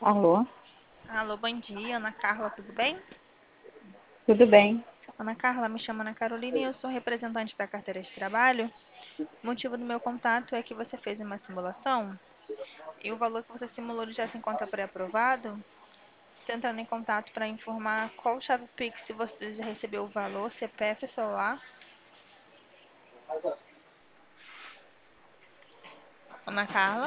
Alô, Alô, bom dia, Ana Carla, tudo bem? tudo bem? Ana Carla, me chamo Ana Carolina e eu sou representante da carteira de trabalho. O motivo do meu contato é que você fez uma simulação e o valor que você simulou ele já se encontra pré-aprovado. Estou entrando em contato para informar qual chave Pix se você já recebeu o valor, CPF, celular. Ana Carla?